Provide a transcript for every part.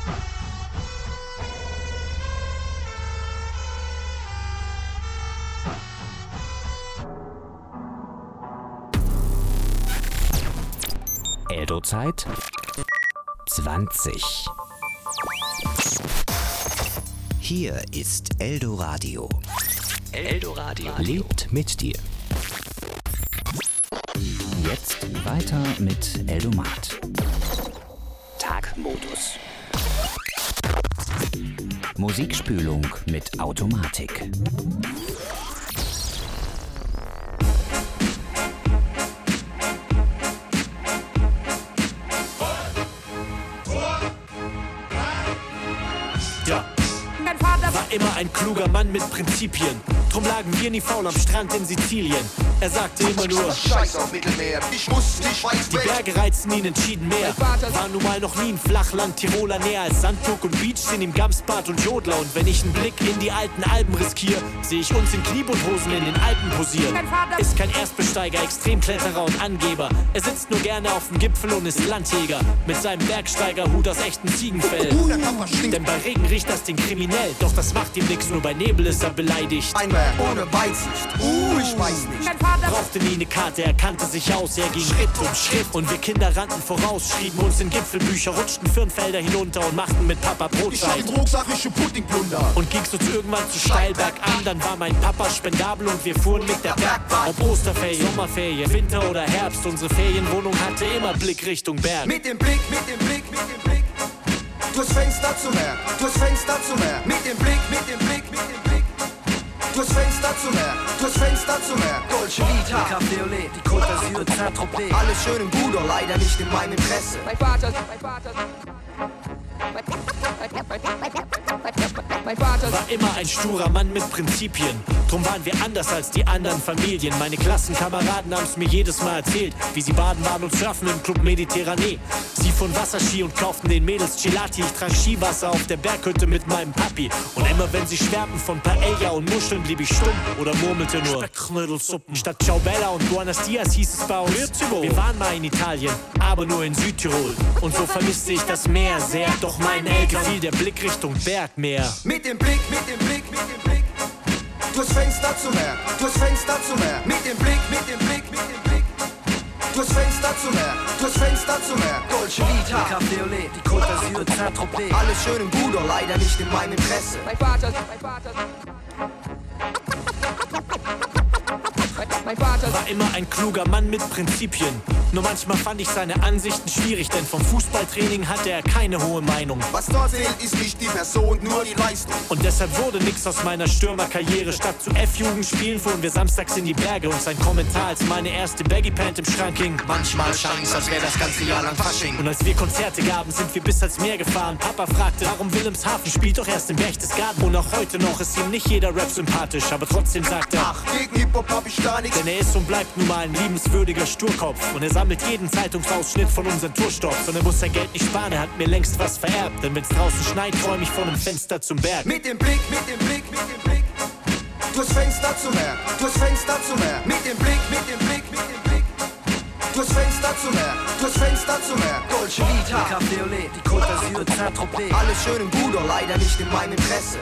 Eldo-Zeit 20. Hier ist Eldoradio. Eldoradio lebt mit dir. Jetzt weiter mit Eldomat. Tagmodus. Musikspülung mit Automatik. War immer ein kluger Mann mit Prinzipien. Drum lagen wir nie faul am Strand in Sizilien. Er sagte immer nur: Scheiß auf Mittelmeer, ich muss nicht weit Die weg. Berge reizen ihn entschieden mehr. War nun mal noch nie ein Flachland, Tiroler näher als Sandburg und Beach, sind ihm Gamsbad und Jodler. Und wenn ich einen Blick in die alten Alpen riskiere, sehe ich uns in Kniebundhosen in den Alpen posieren. Ist kein Erstbesteiger, Extremkletterer und Angeber. Er sitzt nur gerne auf dem Gipfel und ist Landjäger. Mit seinem Bergsteigerhut aus echtem Ziegenfell. Der Papa stinkt. Denn bei Regen riecht das Ding kriminell. Doch das macht ihm nix, nur bei Nebel ist er beleidigt. Ein Mann ohne Weitsicht, ich weiß nicht. Brauchte nie eine Karte, er kannte sich aus, er ging Schritt um Schritt. Und wir Kinder rannten voraus, schrieben uns in Gipfelbücher, rutschten Firnfelder hinunter und machten mit Papa Ich hab Brotzeit. den rucksachischen Pudding plundern. Und ging's uns irgendwann zu steil bergan, dann war mein Papa spendabel und wir fuhren mit der Bergbahn. Ob Osterferien, Sommerferien, Winter oder Herbst, unsere Ferienwohnung hatte immer Blick Richtung Berg. Mit dem Blick, mit dem Blick, mit dem Blick. Durchs Fenster zum Meer, durchs Fenster zum Meer. Mit dem Blick, mit dem Blick, mit dem Blick. Durchs Fenster zum Meer, durchs Fenster zum Meer. Dolce Vita, Café Olé, die Côte d'Azur, Saint-Tropez. Alles schön und gut, doch leider nicht in meinem Interesse. Mein Vater War immer ein sturer Mann mit Prinzipien. Drum waren wir anders als die anderen Familien. Meine Klassenkameraden haben's mir jedes Mal erzählt, wie sie baden waren und surfen im Club Mediterranee. Sie fuhren Wasserski und kauften den Mädels Gelati. Ich trank Skiwasser auf der Berghütte mit meinem Papi. Und immer wenn sie schwärmten von Paella und Muscheln, blieb ich stumm oder murmelte nur Speckknödelsuppen. Statt Ciao Bella und Buenos Dias hieß es bei uns: wir waren mal in Italien, aber nur in Südtirol. Und so vermisste ich das Meer sehr. Doch meinen Eltern fiel der Blick Richtung Bergmeer. Mit dem Blick, mit dem Blick, mit dem Blick. Durchs Fenster zum Meer, durchs Fenster zum Meer. Mit dem Blick, mit dem Blick, mit dem Blick. Durchs Fenster zum Meer, durchs Fenster zum Meer. Dolce Vita, Café Olé, die Côte d'Azur, Saint-Tropez. Alles schön und gut, doch leider nicht in meinem Interesse. Mein Vater War immer ein kluger Mann mit Prinzipien. Nur manchmal fand ich seine Ansichten schwierig, denn vom Fußballtraining hatte er keine hohe Meinung. Was dort zählt, ist nicht die Person, nur die Leistung. Und deshalb wurde nix aus meiner Stürmerkarriere. Statt zu F-Jugendspielen fuhren wir samstags in die Berge. Und sein Kommentar, als meine erste Baggy-Pant im Schrank hing: Manchmal scheint's, als wäre das ganze Jahr lang Fasching. Und als wir Konzerte gaben, sind wir bis ans Meer gefahren. Papa fragte, warum Wilhelmshaven spielt doch erst im Berchtesgaden. Und auch heute noch ist ihm nicht jeder Rap sympathisch, aber trotzdem sagt er: Ach, gegen Hip-Hop hab ich gar nichts. denn er ist und bleibt nun mal ein liebenswürdiger Sturkopf. Und er sammelt jeden Zeitungsausschnitt von unseren Tourstopps. Und er muss sein Geld nicht sparen, er hat mir längst was vererbt. Denn wenn's draußen schneit, träum ich von einem Fenster zum Berg. Mit dem Blick, mit dem Blick, mit dem Blick. Durchs Fenster zum Meer, durchs Fenster zum Meer. Mit dem Blick, mit dem Blick, mit dem Blick. Durchs Fenster zum Meer, durchs Fenster zum Meer. Dolce Vita, Café Olé, die Côte d'Azur, Saint-Tropez. Alles schön und gut, doch leider nicht in meinem Interesse.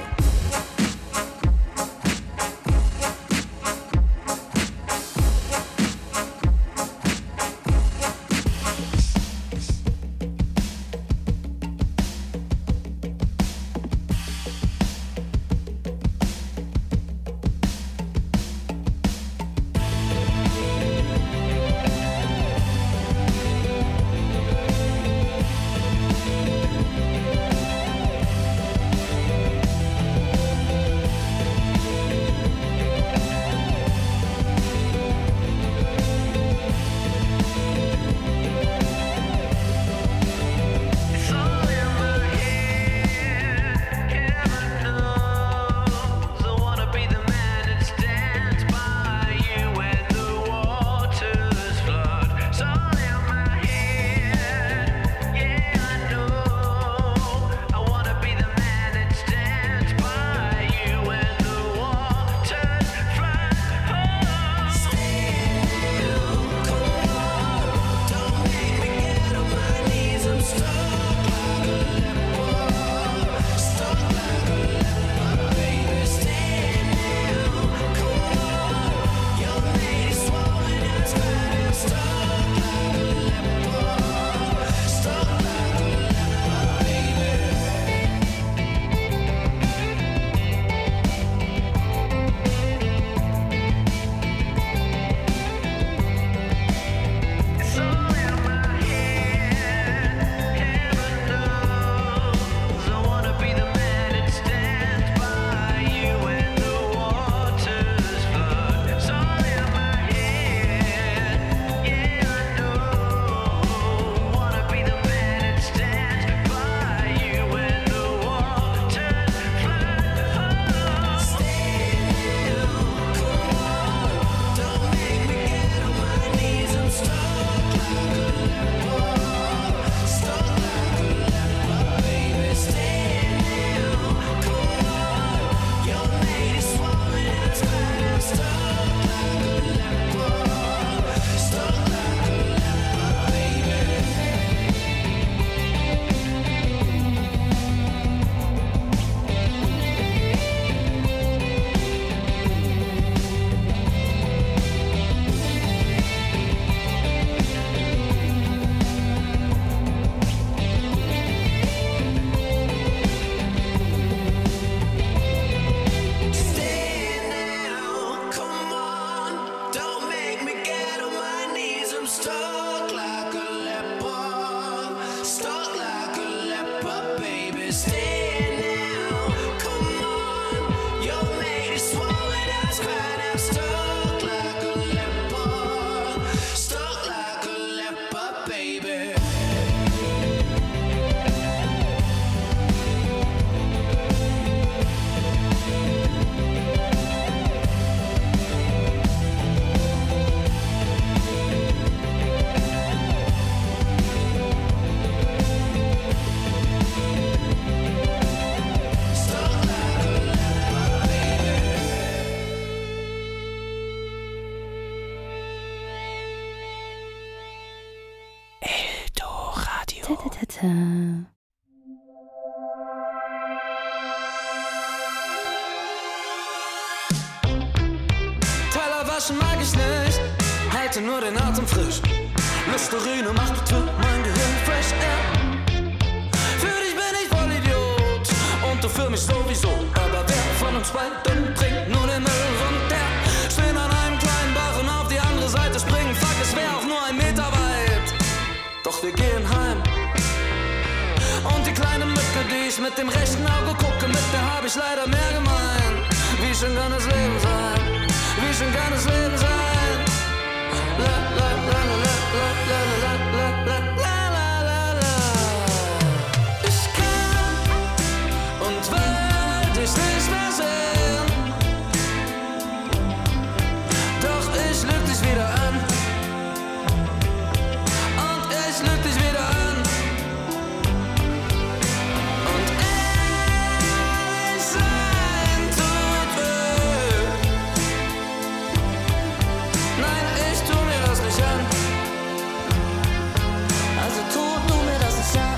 Seite. Teller waschen mag ich nicht, halte nur den Atem frisch. Listerine macht bitte mein Gehirn fresh air. Für dich bin ich voll Idiot und du für mich sowieso. Aber wer von uns beiden trinkt nur den Müll runter? Stehen an einem kleinen Bach und auf die andere Seite springen. Fuck, es wär auch nur 1 Meter weit. Doch wir gehen heim. Und die kleine Mücke, die ich mit dem rechten Auge gucke, mit der hab ich leider mehr gemein. Wie schön kann das Leben sein? Wie schön kann das Leben sein? La la la la la la la la la la la la. Ich kann und will dich nicht mehr sehen. Doch ich lüg dich wieder an. Und ich lüg dich wieder an. Und ehrlich sein tut weh. Nein, ich tu mir das nicht an. Also tu mir das nicht an.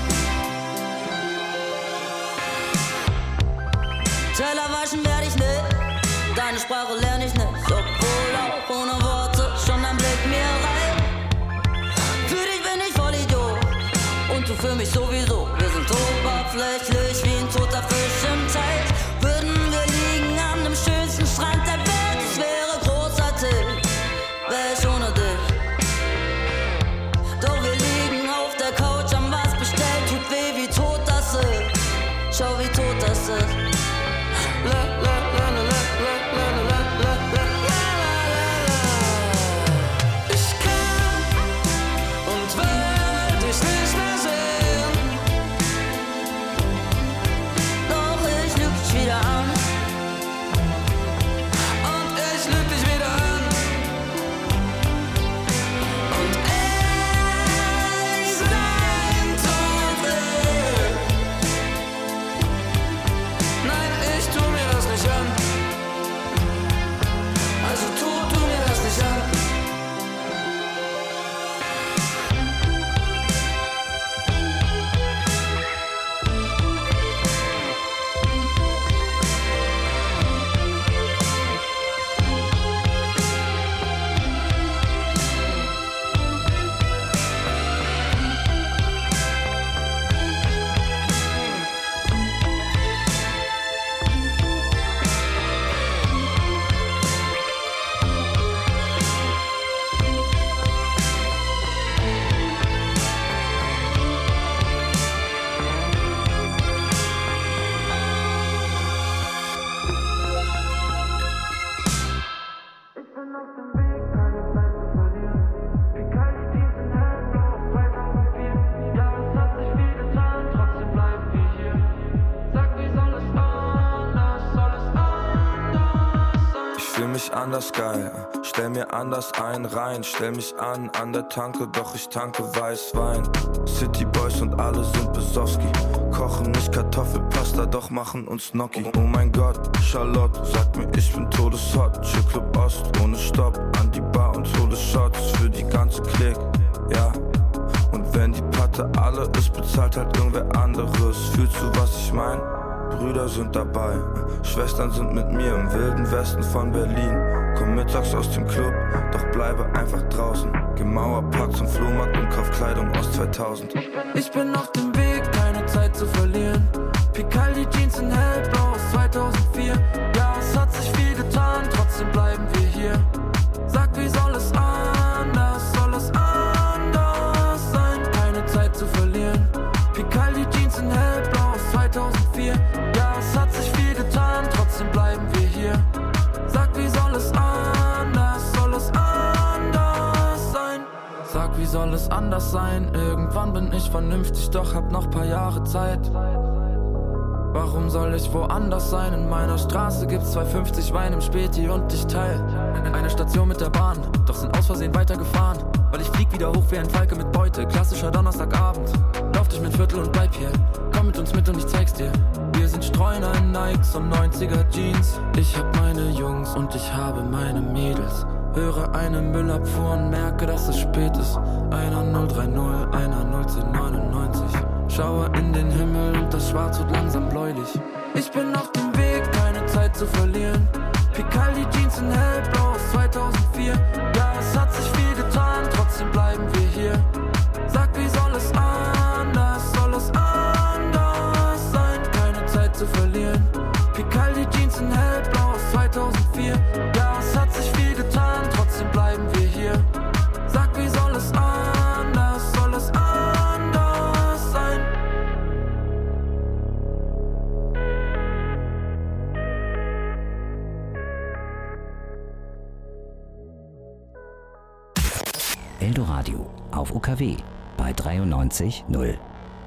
Teller waschen werde ich nicht, deine Sprache lerne ich nicht. Obwohl auch ohne Worte schon ein Blick mir reicht. Für dich bin ich voll Idiot und du für mich sowieso. Wir sind oberflächlich wie ein toter Fisch im Teich. Würden wir liegen an dem schönsten Strand der Welt, es wäre großartig, wär ich ohne dich. Doch wir liegen auf der Couch, haben was bestellt, tut weh, wie tot das ist. Schau, wie tot das ist. La la la la la la la la la la la. Ich kann und will dich nicht mehr sehen. Doch ich lüg dich wieder an. Und ich lüg dich wieder an. Und ehrlich sein tut weh. Nein, ich tu mir das nicht an. Also tu mir das nicht an. Anders geil, stell mir anders ein rein, stell mich an der Tanke, doch ich tanke Weißwein. City Boys und alle sind Besowski, kochen nicht Kartoffelpasta, doch machen uns Gnocchi. Oh mein Gott, Charlotte sagt mir, ich bin todeshot. Chillclub Ost, ohne Stopp, an die Bar und hole Shots für die ganze Klick, ja. Und wenn die Patte alle ist, bezahlt halt irgendwer anderes. Fühlst du, was ich mein? Brüder sind dabei, Schwestern sind mit mir im wilden Westen von Berlin. Komm mittags aus dem Club, doch bleibe einfach draußen. Geh Mauerpark zum Flohmarkt und kauf Kleidung aus 2000. Ich bin auf dem Weg, keine Zeit zu verlieren. Picaldi Jeans in hellblau aus 2004. Ja, es hat sich viel getan, trotzdem bleiben wir hier. Sag, wie soll es anders sein? Keine Zeit zu verlieren. Picaldi Jeans in hellblau aus 2004. Ja, es hat sich viel getan, trotzdem bleiben wir hier. Sag, wie soll es anders sein? Sag, wie soll es anders sein? Irgendwann bin ich vernünftig, doch hab noch paar Jahre Zeit. Warum soll ich woanders sein? In meiner Straße gibt's 2,50 Wein im Späti und ich teil eine Station mit der Bahn, doch sind aus Versehen weitergefahren. Weil ich flieg wieder hoch wie ein Falke mit Beute, klassischer Donnerstagabend. Lauf durch mein Viertel und bleib hier, komm mit uns mit und ich zeig's dir. Wir sind Streuner in Nikes und 90er Jeans. Ich hab meine Jungs und ich habe meine Mädels. Höre eine Müllabfuhr und merke, dass es spät ist. Einer 030, einer 01099. Schaue in den Himmel und das Schwarz wird langsam bläulich. Ich bin auf dem Weg, keine Zeit zu verlieren. Picaldi Jeans in hellblau aus 2004. Ja, es hat sich viel getan, trotzdem bleiben wir hier. Sag, wie soll es anders sein? Keine Zeit zu verlieren. Picaldi Jeans in hellblau aus 2004. Ja, es hat sich viel getan, trotzdem bleiben wir hier. Sag, wie soll es anders sein? Eldoradio auf UKW bei 93.0.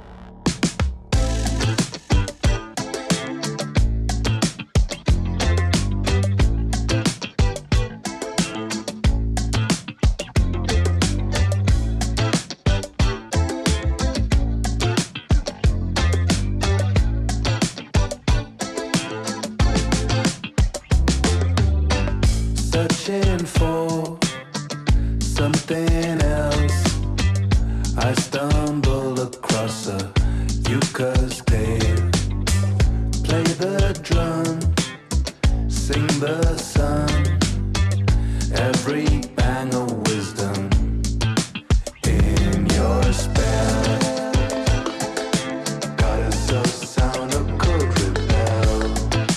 Searching for something else, I stumbled across a Yuca's tale. Play the drum, sing the sun, every bang of wisdom in your spell. God is so sound of could rebel.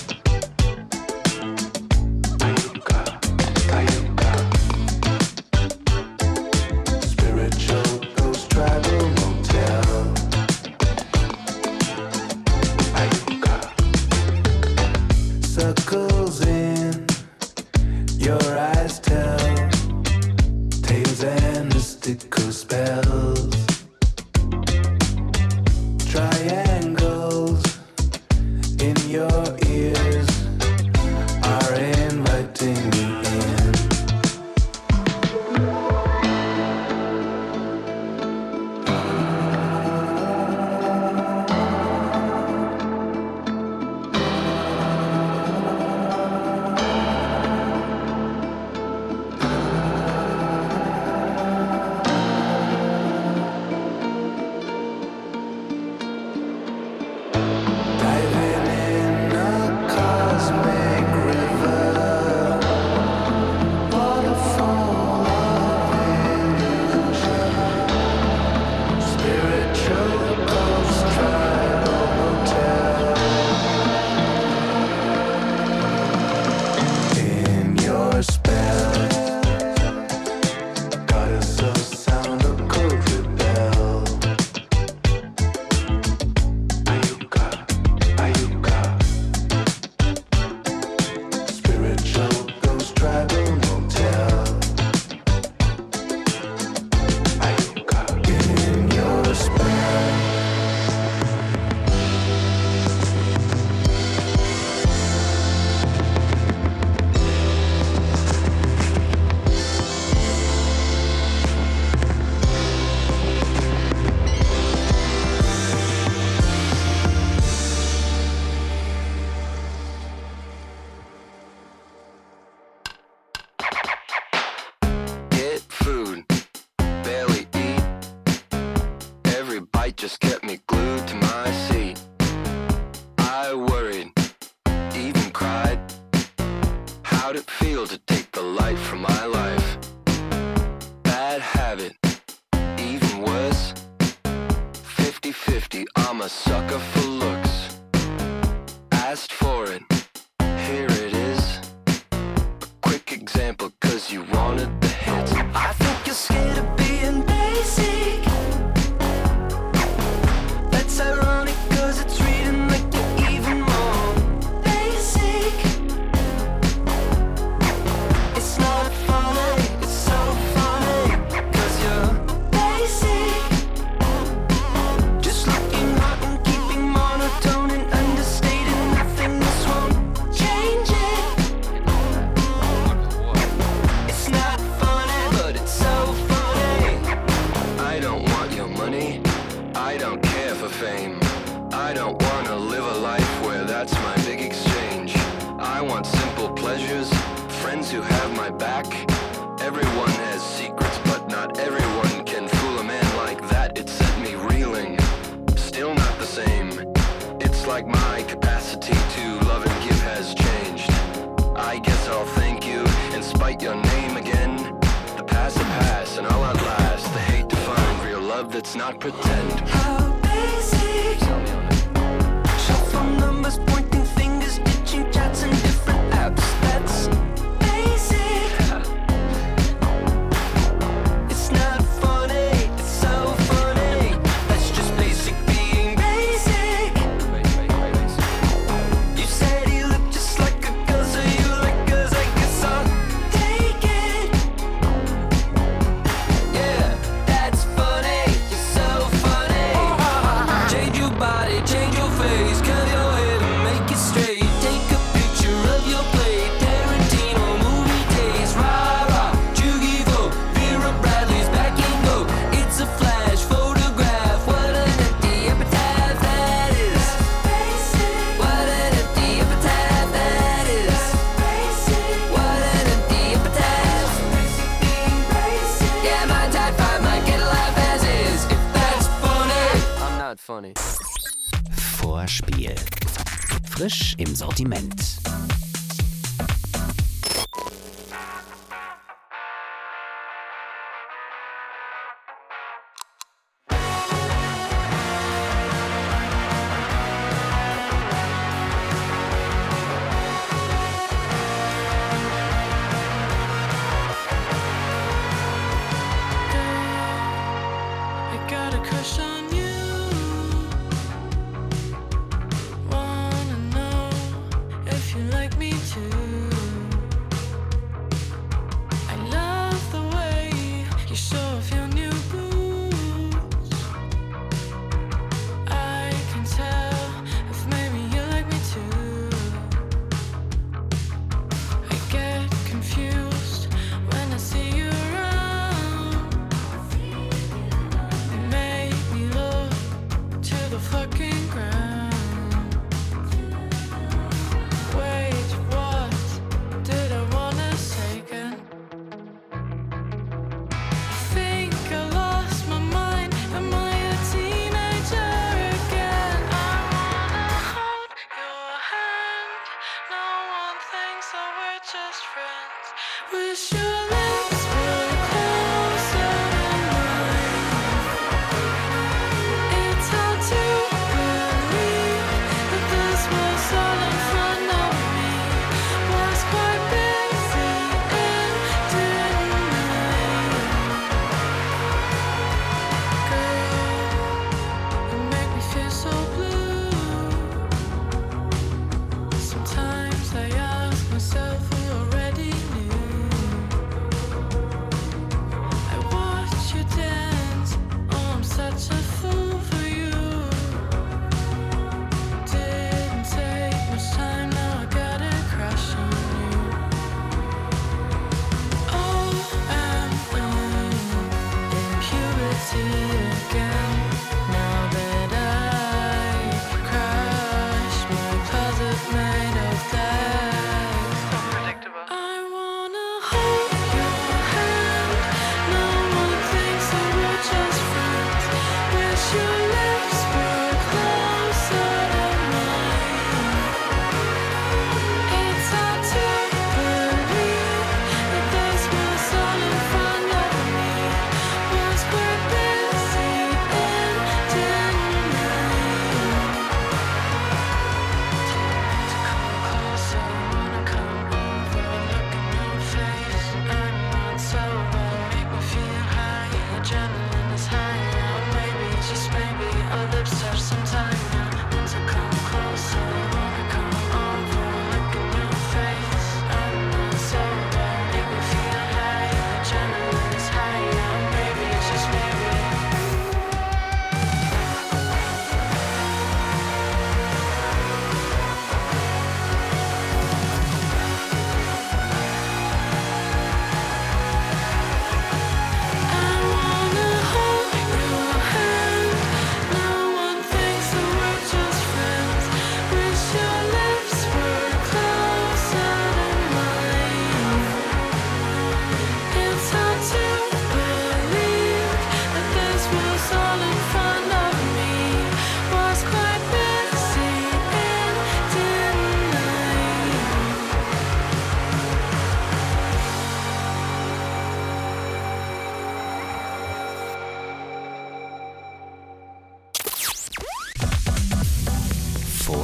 Spiritual ghost tribal motel. Circles in your eyes tell tales and mystical spells. Triangles in your ears are inviting me in. Diving in a cosmic river, waterfall of illusion. Spiritual ghost tribal hotel. In your spell, God is so sound of could rebel. Spiritual ghost tribal motel. In your spell. Get food, barely eat. Every bite just kept me glued to my seat. I worried, even cried. How'd it feel to take the light from my life? Bad habit, even worse. 50-50, I'm a sucker for looks. Asked for it, here it is. A quick example, cause you wanted the hits. I think you're scared of being basic. That's ironic, cause it's reading like you're even more basic. It's not funny, it's so funny, cause you're basic. Just looking hot and keeping monotone and understated. Nothing, this won't change it. It's not funny, but it's so funny. I don't want your money, I don't care for fame. I don't wanna live a life where that's my big exchange. I want simple pleasures, friends who have my back. Everyone has secrets, but not everyone can fool a man like that. It set me reeling. Still Looks like my capacity to love and give has changed. I guess I'll thank you and spite your name again. The past will pass and I'll outlast the hate to find real love that's not pretend. How basic. Shuffle numbers, pointing fingers, ditching chats and different apps. That's basic. It's not funny, it's so funny. That's just basic being basic. You said you look just like a girl, so you like girls, I guess I'll take it. Yeah, that's funny, you're so funny. Change your body, change your face, curve your head and make it straight. Take a picture of your plate, Tarantino movie days. Rah rah, Jugi-Vo, Vera Bradley's back in vogue. It's a flash photograph, what an empty epitaph that is. What an empty epitaph that is. What an empty epitaph. Yeah, my type 5 might get a laugh as is. If that's funny, I'm not funny. Vorspiel. Frisch im Sortiment. I got a crush on you. Wanna know if you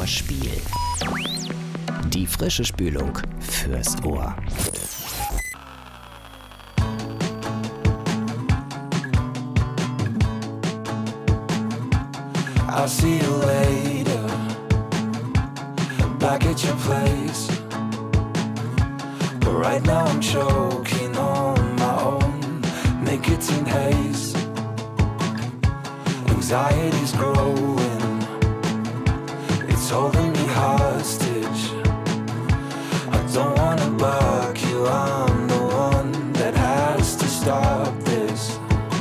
Vorspiel. Die frische Spülung fürs Ohr. I'll see you later, back at your place. But right now I'm choking on my own nicotine haze. Anxiety's growing, it's holding me hostage. I don't wanna bug you, I'm the one that has to stop this.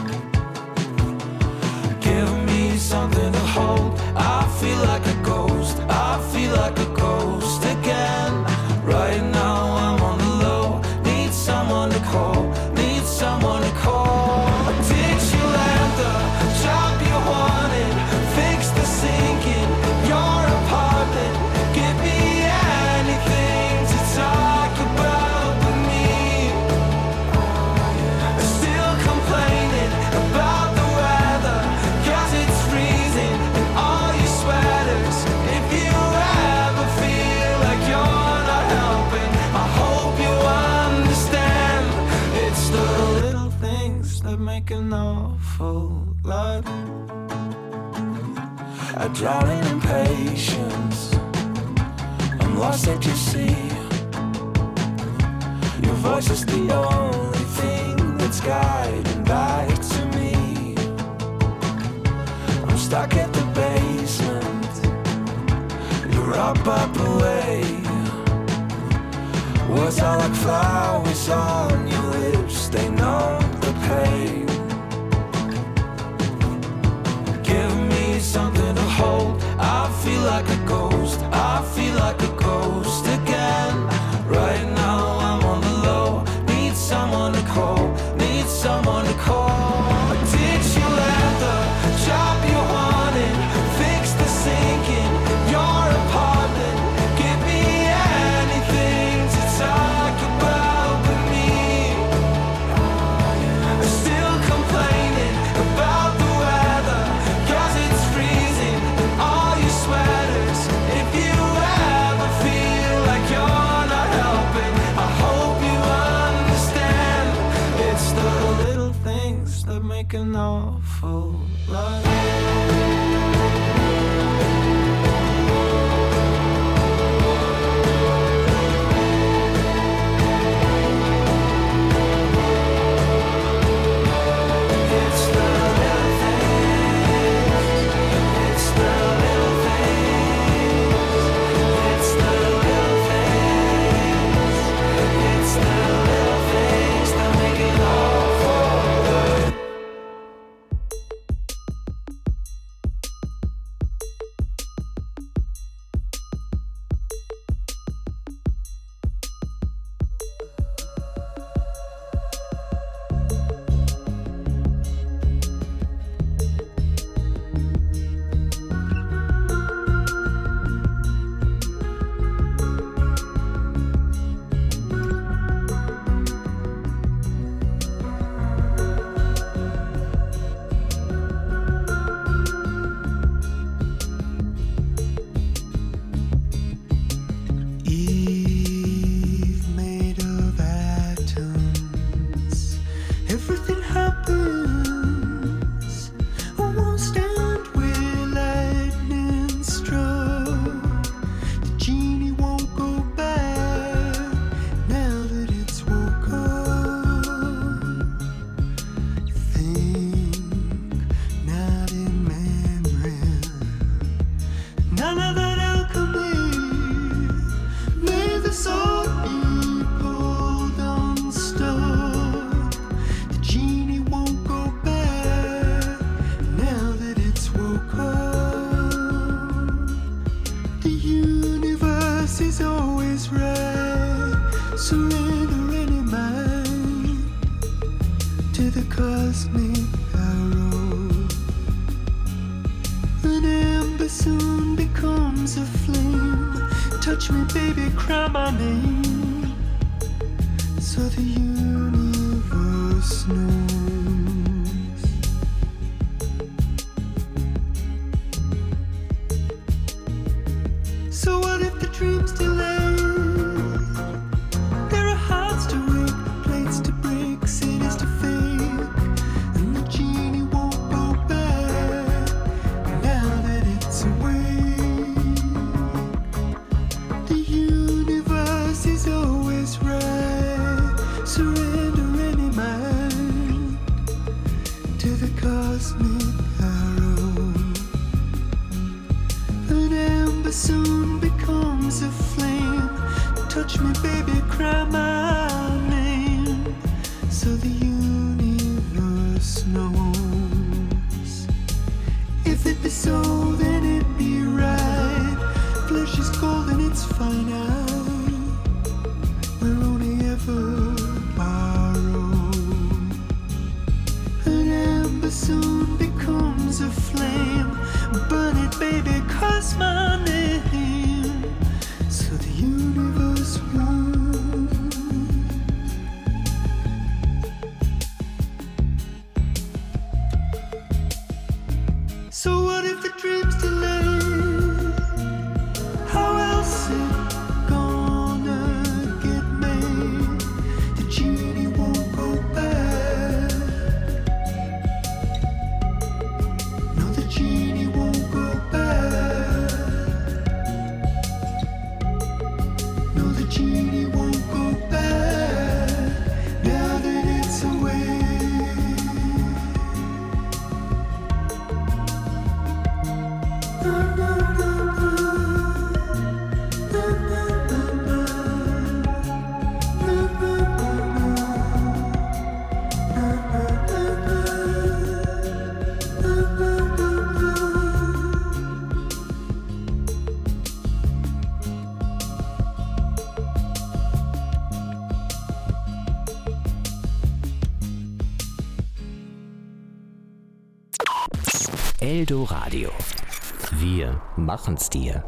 Give me something to hold. I feel like a ghost, I feel like a ghost again. Right now I'm on the low, need someone to call, need someone to call. Did you land the job you wanted? Fix the sink in your apartment. Give me anything to talk about with me. Still complaining about the weather, 'cause it's freezing in all your sweaters. If you ever feel like you're not helping, I hope you understand. It's the little things that make an awful lot. I drown in impatience, I'm lost at your sea. Your voice is the only thing that's guiding back to me. I'm stuck at the basement, you're up away. Words are like flowers on your lips, they numb the pain. Give me something to hold. I feel like a ghost, I feel like a ghost again. Right now I'm on the low, need someone to call, need someone to call. Did you land the job you wanted? Fix the sink in your apartment. Give me anything to talk about with me. Still complaining about the weather, 'cause it's freezing in all your sweaters. If you ever feel like you're not helping, I hope you understand. It's the little things that make an awful lot. It's the little things, it's the little things, it's the little things, it's the little things that make it awful good. Eve made of atoms. Everything happens. I won't stand where lightning struck. The genie won't go back now that it's woke up. Think not in memory. None of that alchemy. May the sword be pulled unstuck. The genie won't go back now that it's woke up. The universe is always right. Surrender any mind to the cosmic arrow. An ember soon becomes a flame. Touch me, baby, cry my name, so the universe knows. So what if the dream's delayed? There are hearts to break, plates to break, cities to fake, and the genie won't go back now that it's awake. The universe is always right. Surrender any mind to the cosmic arrow. An ember soon becomes a flame. Touch me, baby, cry my name, so the universe knows. If it be so, then it be right. Flesh is cold and it's finite. We're only ever borrowed. An ember soon becomes a flame. Burn it, baby, cause my name, so the universe runs. So what if the dream's delayed? How else it gonna get made? The genie won't go back. No, the genie won't go back. No, the genie won't go back now that it's away. Eldoradio. Wir machen's dir.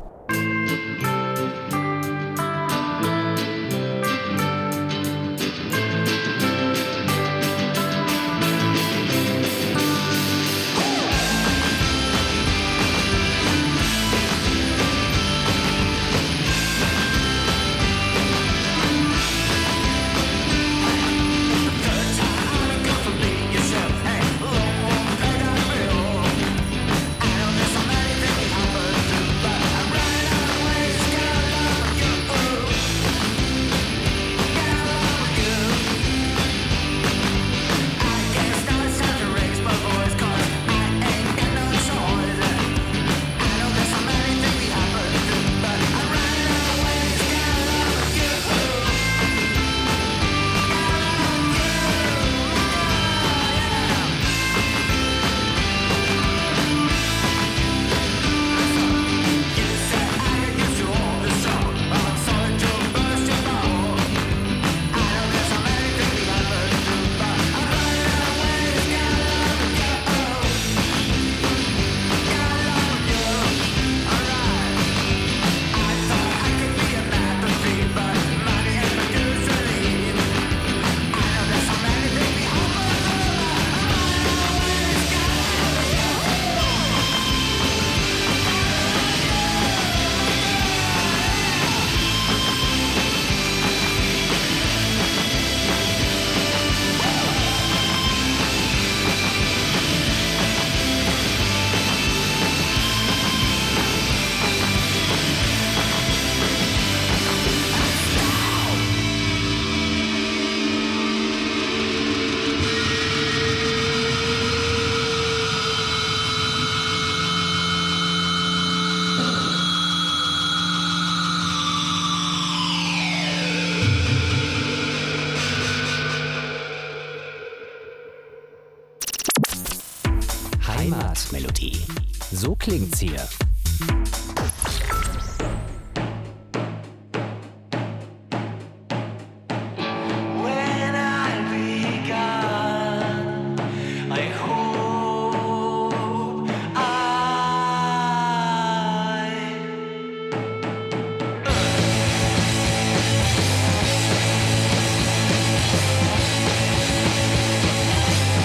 Heimatmelodie. So klingt's hier.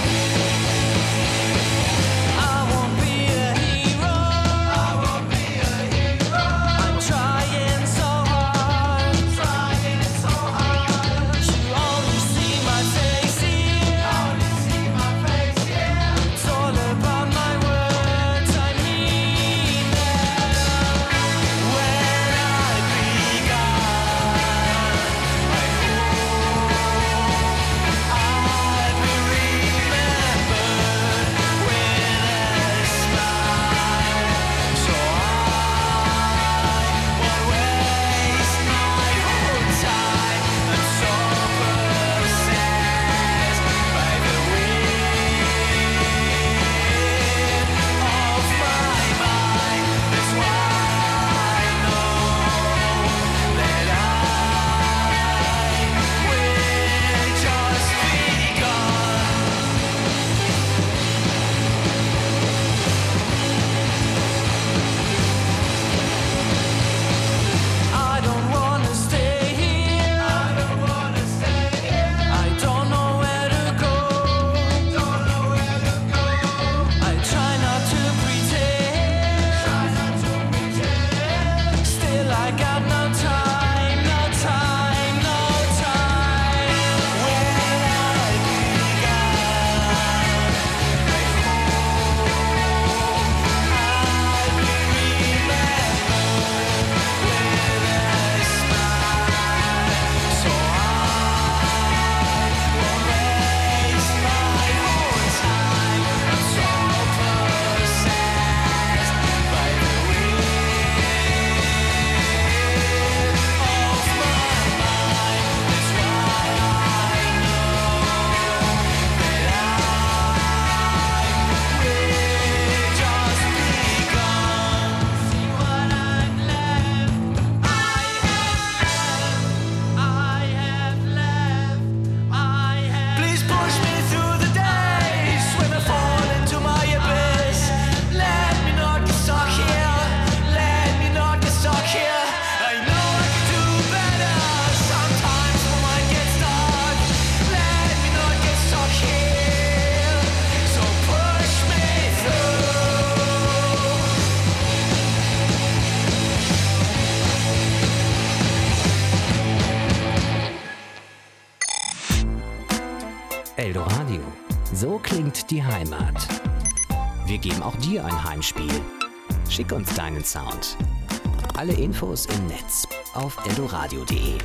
I won't be a hero. I won't be a got no time, no time, no time. Where I began, I hope I will remember with a smile. So I will waste my whole time. I'm so possessed by the wind of my mind. That's why I know that I will just begun. See what I've left. I have left. Please push me through the days when I fall into my abyss. Let me not get stuck here. Let me not get stuck here. I know I can do better. Sometimes my mind gets stuck. Let me not get stuck here. So push me through. Eldoradio. So klingt die Heimat. Wir geben auch dir ein Heimspiel. Schick uns deinen Sound. Alle Infos im Netz auf eldoradio.de.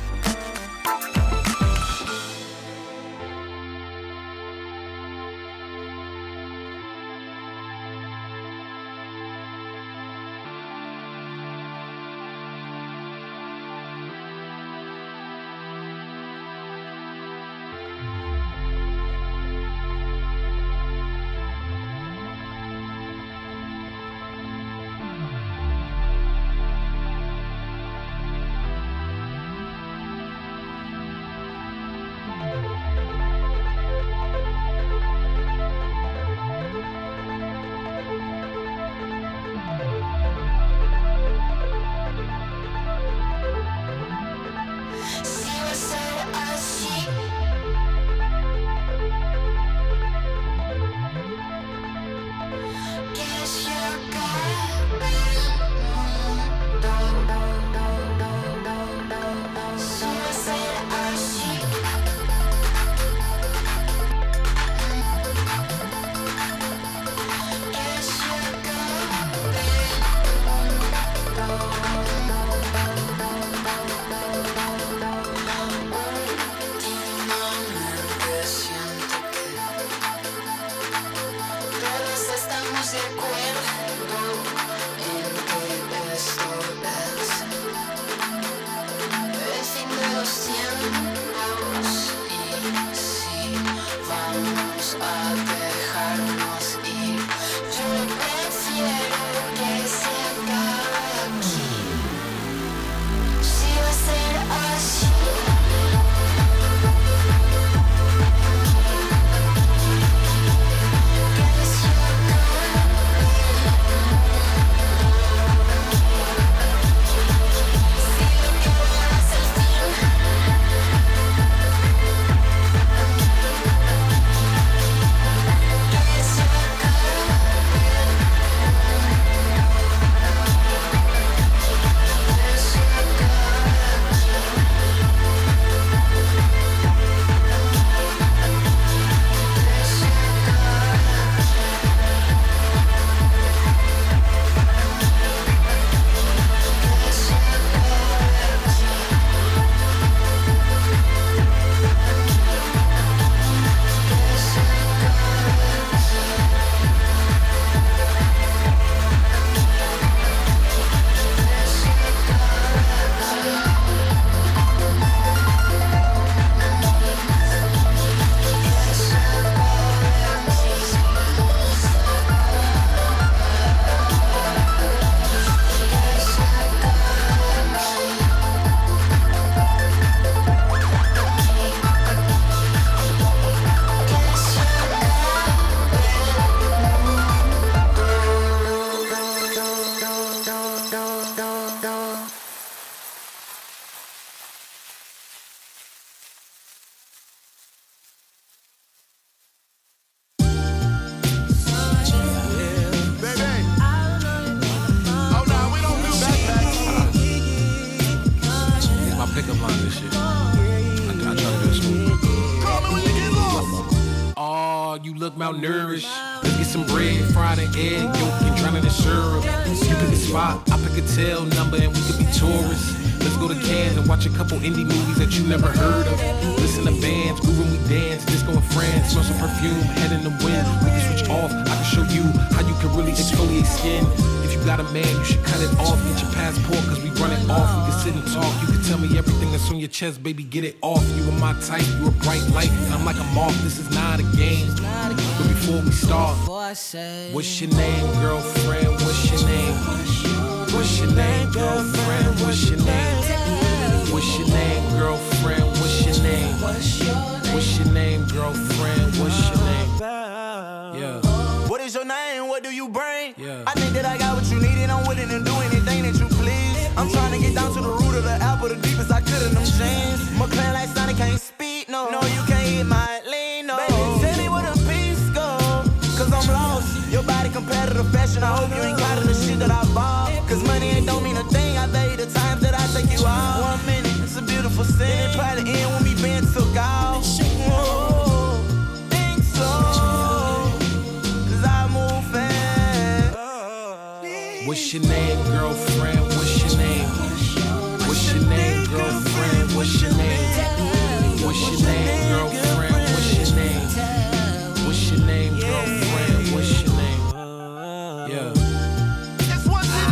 you look malnourished. Let's get some bread, fried an egg, yolk, and drown it in syrup. You pick a spot, I pick a tail number, and we could be tourists. Let's go to Cannes and watch a couple indie movies that you never heard of. Listen to bands, groove when we dance, disco in France, smell some perfume, head in the wind. We can switch off, I can show you how you can really exfoliate skin. If you got a man, you should cut it off. Get your passport, cause we run it off. We can sit and talk, you can tell me everything that's on your chest, baby, get it off. You are my type, you a bright light, and I'm like a moth, this is not a game. But before we start, what's your name, girlfriend, what's your name? What's your name, girlfriend, what's your name? What's your name, girlfriend, what's your name? What's your name, girlfriend, what's your name? Yeah. What is your name, what do you bring? Yeah. I think that I got what you need and I'm willing to do anything that you please. I'm trying to get down to the root of the apple, the deepest I could in them jeans. McLaren like Sonic can't speak, no. No, you can't hit my lean, no. Baby, tell me where the peace go, cause I'm lost. Your body competitive fashion, I hope you ain't caught in the shit that I bought. Cause money ain't don't mean a thing, I bet you the times that I take you out. 1 minute, it's a beautiful scene, it probably end when we been took out. Whoa, think so, cause I move fast. What's your name, girlfriend, what's your name? What's your name, girlfriend, what's your name? What's your name, girlfriend, what's your name? What's your name, girlfriend, what's your name? Yeah. It's what's in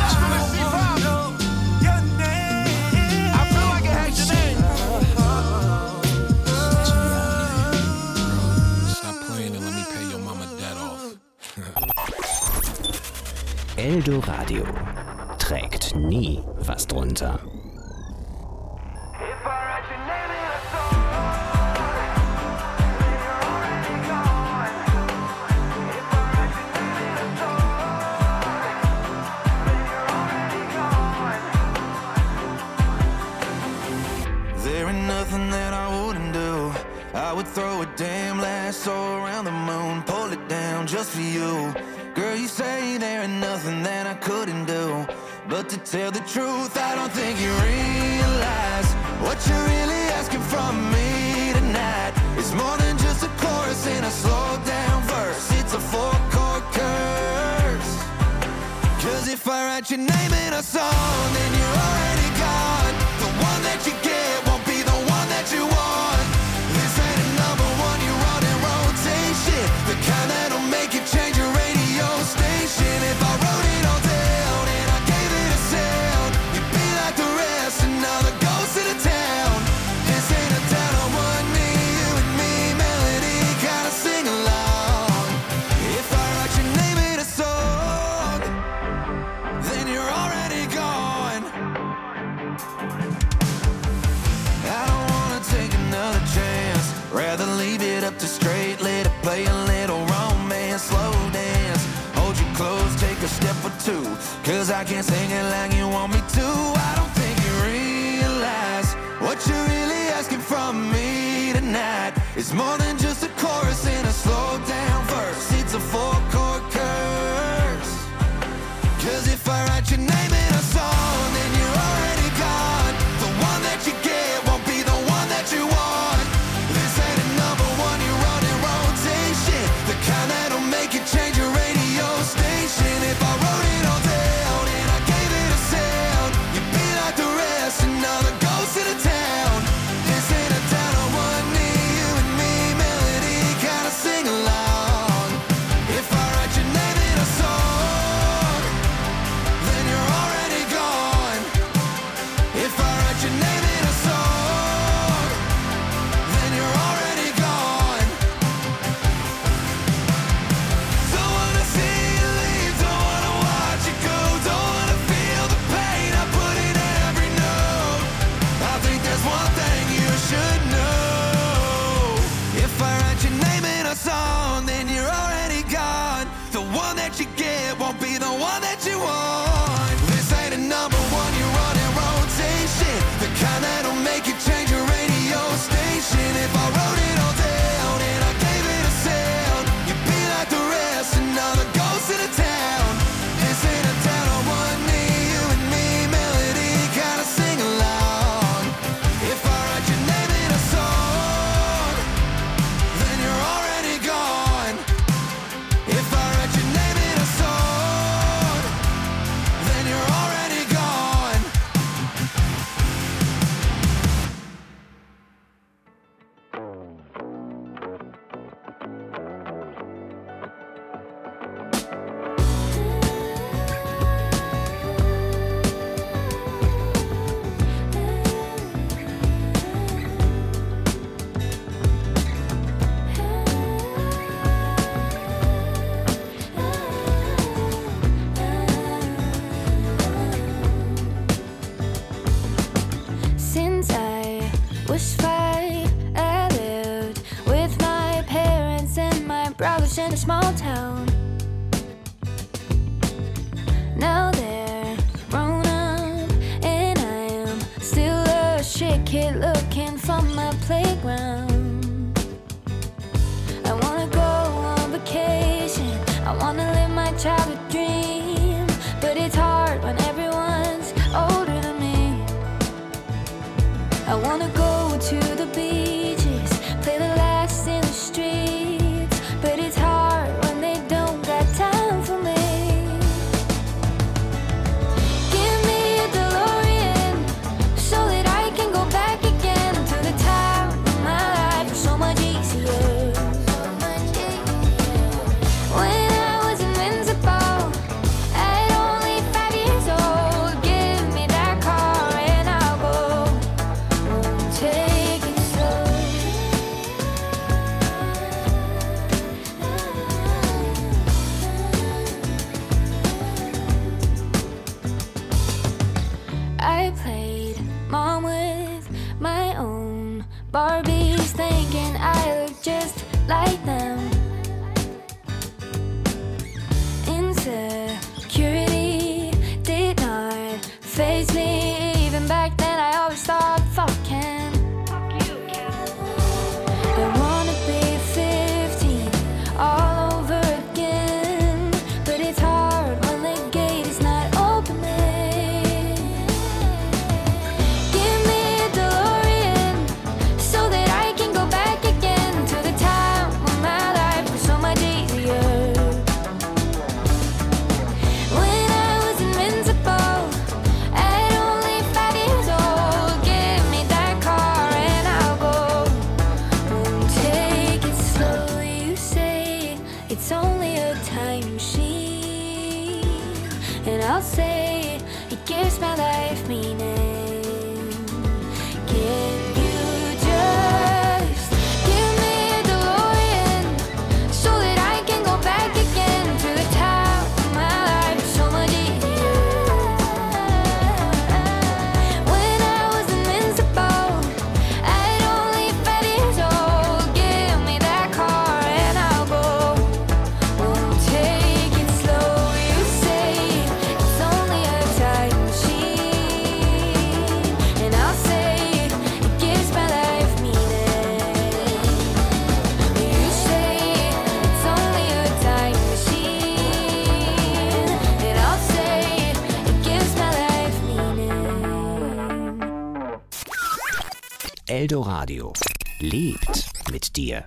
your name. I feel like it has your name. Stop playing and let me pay your mama debt off. Eldoradio trägt nie was drunter. Nothing that I wouldn't do. I would throw a damn lasso around the moon, pull it down just for you. Girl, you say there ain't nothing that I couldn't do, but to tell the truth, I don't think you realize what you're really asking from me tonight. It's more than just a chorus in a slowed down verse. It's a 4-chord curse. Cause if I write your name in a song, then you're already gone. The one that you get won't be the one that you want. This ain't a number one, you're on in rotation, the kind that'll make you change your radio station. If I wrote it all down and I gave it a sound, you'd be like the rest, another ghost in the town. This ain't a town of one, me, you and me, melody, kinda sing along. If I write your name in a song, then you're already gone. I don't wanna take another chance, rather leave it up to straight, let it play a little romance, slow dance, hold you close, take a step or two, cause I can't sing it like you want me to. I don't think you realize what you're really asking from me tonight. It's more than just a chorus in a slowed down verse. It's a 4-chord curse. Cause if I write your name in a song, then you're already gone. The one that you get won't be the one that you want. This ain't a number one, you're on in rotation, the kind that'll make you change your radio station. If I wrote it all down and I gave it a sound, you'd be like the rest, another ghost in the town. This ain't a town of one, me, you and me, house in a small town. Now they're grown up, and I am still a shit kid looking from my playground. I wanna go on vacation, I wanna live my childhood dream, but it's hard when everyone's older than me. I wanna go to the beaches, play the last in the streets, but it's hard when they don't got time for me. Give me a DeLorean so that I can go back again to the time when my life was so much easier. When I was invincible at only 5 years old, give me that car and I'll go. Won't take it slow. I played mom with my own Barbies, thinking I look just like them. Insecurity did not faze me. Even back then I always thought, fuck Ken. I wanna be 15 all over again, but it's hard when the gate is not opening. Give me a DeLorean so that I can go back again to the time when my life was so much easier. When I was invincible at only 5 years old, give me that car and I'll go. Won't take it slow. You say it's only a time machine, and I'll say it gives my life meaning. Can you just give me a DeLorean so that I can go back again to the time when my life was so much easier? When I was invincible at only 5 years old, give me that car and I'll go. Won't take it slow. You say it's only a time machine, and I'll say it gives my life meaning. You say it's only a time machine, and I'll say it gives my life meaning. Eldoradio lebt mit dir.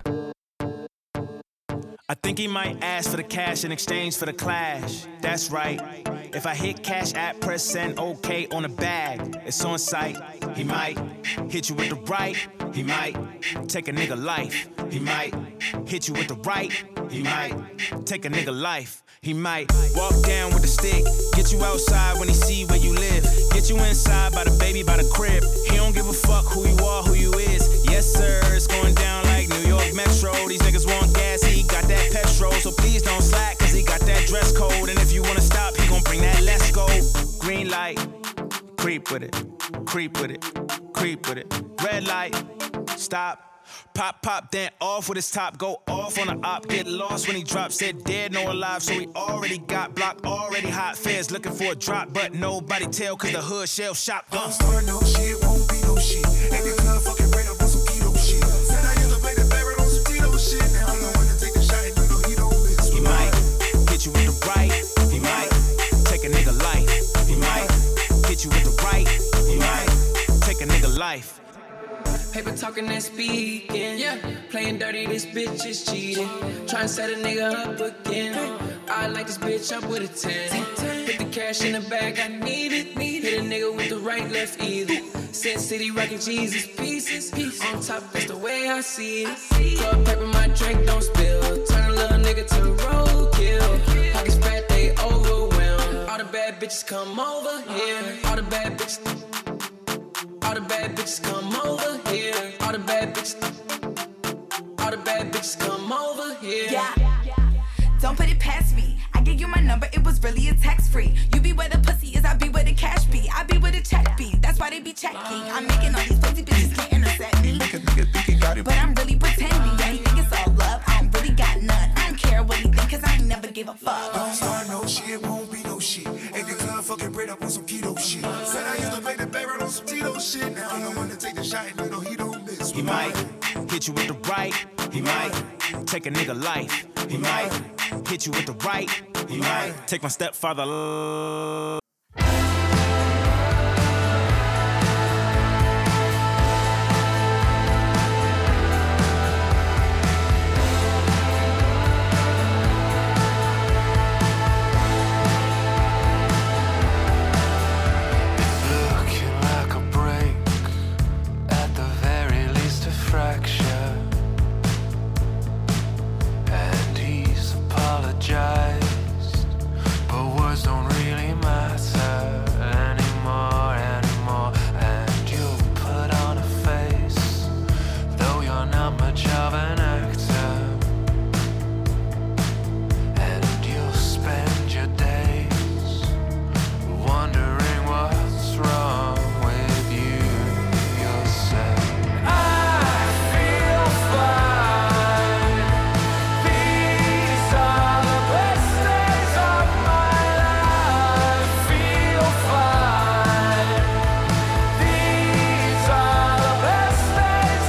I think he might ask for the cash in exchange for the clash. That's right. If I hit cash app, press send OK on the bag, it's on site. He might hit you with the right. He might take a nigga life. He might hit you with the right. He might take a nigga life. He might walk down with the stick, get you outside when he see where you live, get you inside by the baby, by the crib. He don't give a fuck who you are, who you is. Yes sir, it's going down like New York Metro. These niggas want gas, he got that petrol. So please don't slack, cause he got that dress code. And if you wanna stop, he gon' bring that let's go. Green light, creep with it, creep with it, creep with it. Red light, stop. Pop, pop, then off with his top. Go off on the op, get lost when he drops. Said dead, no alive, so he already got blocked. Already hot feds looking for a drop, but nobody tell cause the hood shell shop. Start no shit, won't be no shit. Ain't the club fucking right up on some keto shit. Said I used to play the favorite on some Tito shit. Now I'm the one to take the shot and you know he don't miss. He might hit you with the right. He might take a nigga life. He might hit you with the right. He might take a nigga life. Paper talking and speaking, yeah. Playing dirty, this bitch is cheating. Trying to set a nigga up again. I like this bitch up with a 10. Put the cash in the bag, I need it. Hit a nigga with the right, left either. Sin City rocking Jesus pieces. On top, that's the way I see it. Club paper, my drink don't spill. Turn a little nigga to roadkill. Pockets fat, they overwhelmed. All the bad bitches come over here. All the bad bitches. All the bad bitches come over here. All the bad bitches. All the bad bitches come over here. Yeah. Don't put it past me. I gave you my number, it was really a text free. You be where the pussy is, I be where the cash be. I be where the check be. That's why they be checking. I'm making all these pussy bitches can't intercept me. But I'm really pretending. Yeah, you think it's all love. I don't really got none. I don't care what give a fuck. Don't start no shit, won't be no shit. At the club, fucking bread up on some keto shit. Said I used to make the barrel on some Tito shit. Now I'm the one to take the shot and you know he don't miss. He might hit you with the right. He might take a nigga life. He might hit you with the right. He might take my stepfather. But words don't really matter anymore. And you put on a face, though you're not much of an actor. And you'll spend your days wondering what's wrong with you. You'll say, I feel fine. These are the best days of my life. Feel fine. These are the best days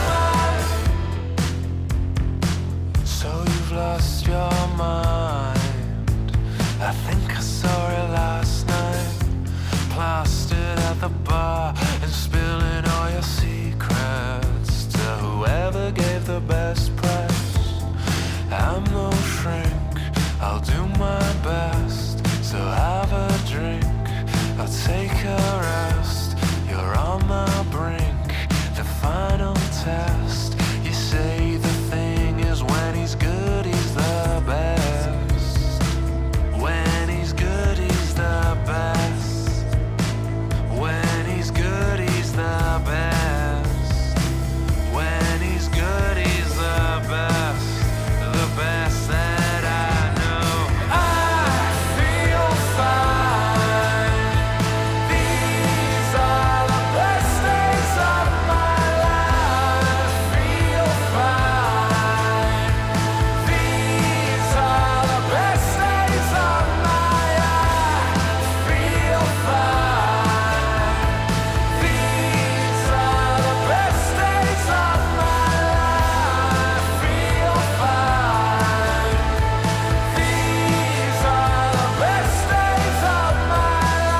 of mine. So you've lost your mind. I think I saw it last night. Plastered at the bar and spilling all your secrets to whoever gave the best price. I'm no shrink, I'll do my best. So have a drink, I'll take a rest. You're on the brink, the final test. You say the thing is when he's good, he's the best. When he's good, he's the best. When he's good, he's the best. When he's good, he's the best. The best that I know. I feel fine. These are the best days of my life. Feel fine. These are the best days of my life. Feel fine. These are the best days of my life. Feel fine. These are the best days of my life.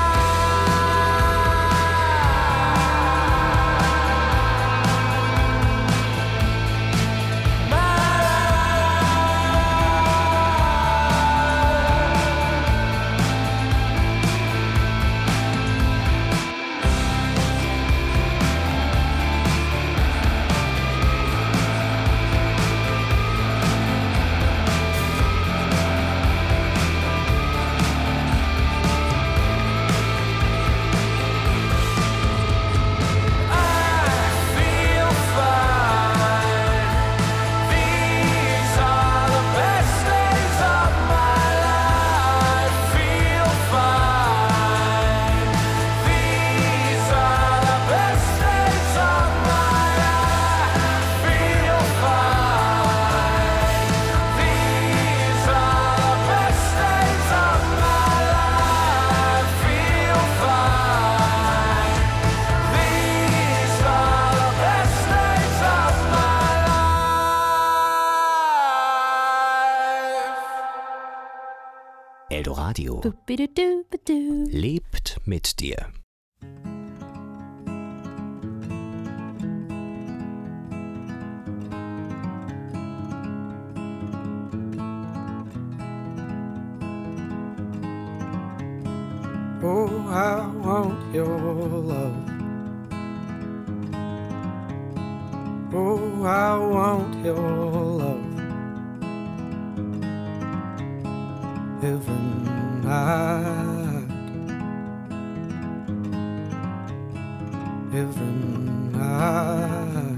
Feel fine. These are the best days of my life. Feel fine. These are the best days of my life. Feel fine. These are the best days of my life. Feel fine. These are the best days of my life. Eldoradio lebt mit dir. Oh, I want your love. Oh, I want your love. Every night. Every night.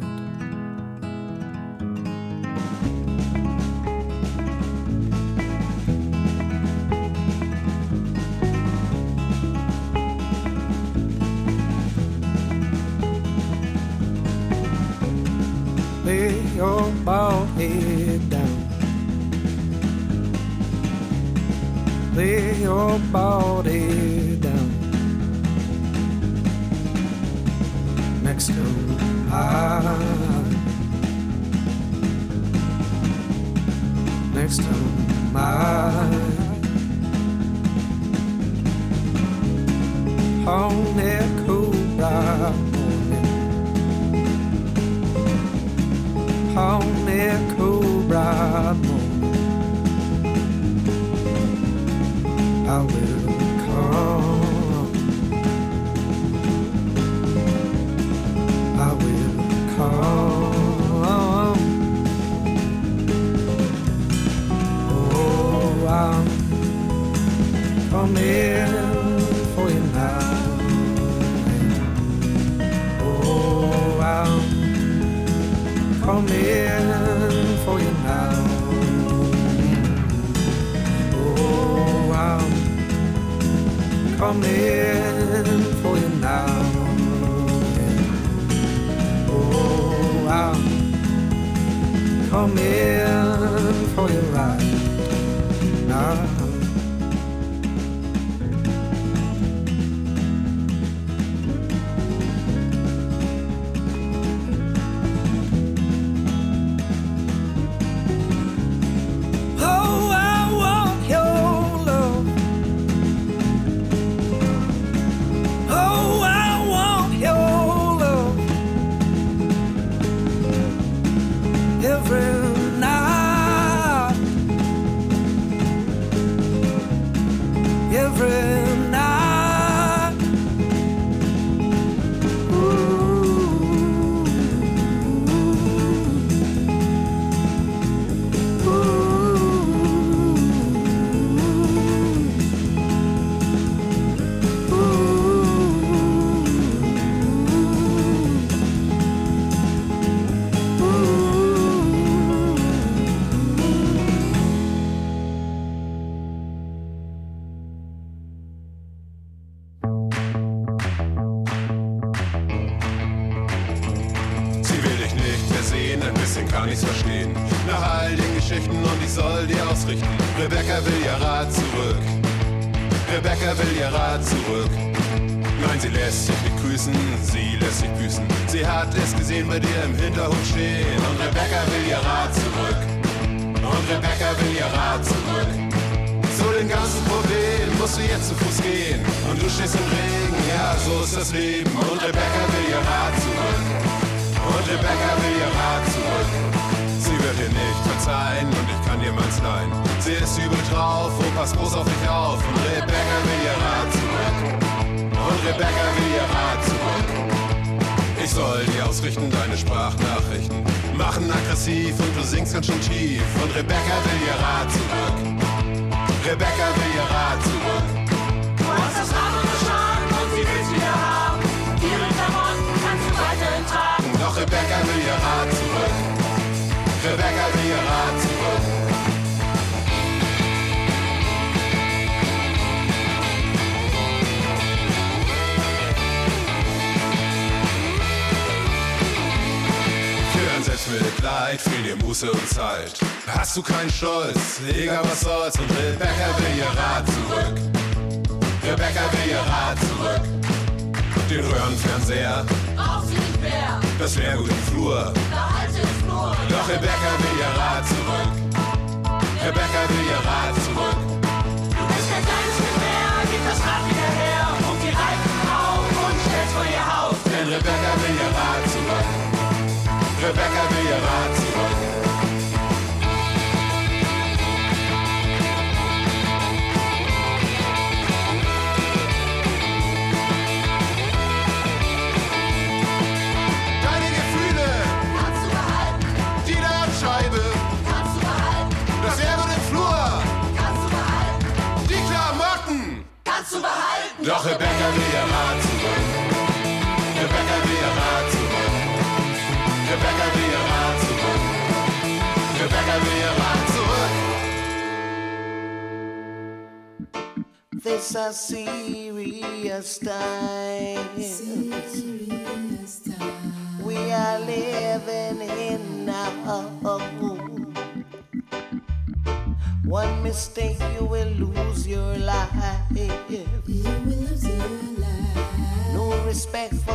Lay your bald head down. lay your body down next to mine, next to mine. On that cool bright morning, on that cool bright morning, I will come, I will come. Oh, I'm coming for you now. Oh, I'm coming for you now. Oh, I'm coming for you now. Oh, I'm coming for you right now. Hast du keinen Stolz, egal was soll's, und Rebecca will ihr Rad zurück. Rebecca will ihr Rad zurück. Den Röhrenfernseher, braucht sie nicht mehr. Das Lehrgut im Flur, behalte im Flur. Doch Rebecca will ihr Rad zurück. Rebecca will ihr Rad zurück. Du bist kein kleines Kind mehr, gib das Rad wieder her, pump die Reifen auf und stell's vor ihr Haus. Denn Rebecca will ihr Rad zurück. Rebecca will ihr Rad zurück. Doch Rebecca will ihr Rad zurück. Rebecca will ihr Rad zurück. Rebecca will ihr Rad zurück. Rebecca will ihr Rad zurück. This a serious time. We are living in now. One mistake, you will lose your life. No respect for